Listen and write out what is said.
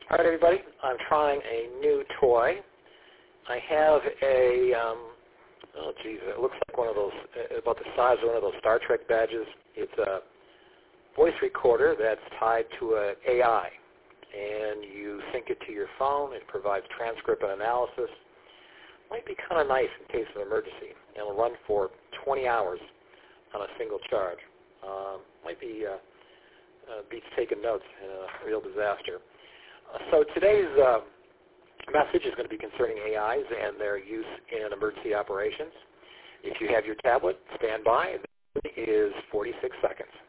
All right, everybody. I'm trying a new toy. I have a, oh geez, it looks like one of those, about the size of one of those Star Trek badges. It's a voice recorder that's tied to an AI, and you sync it to your phone. It provides transcript and analysis. Might be kind of nice in case of emergency. It'll run for 20 hours on a single charge. Might be beats taking notes in a real disaster. So today's message is going to be concerning AIs and their use in emergency operations. If you have your tablet, stand by. It is 46 seconds.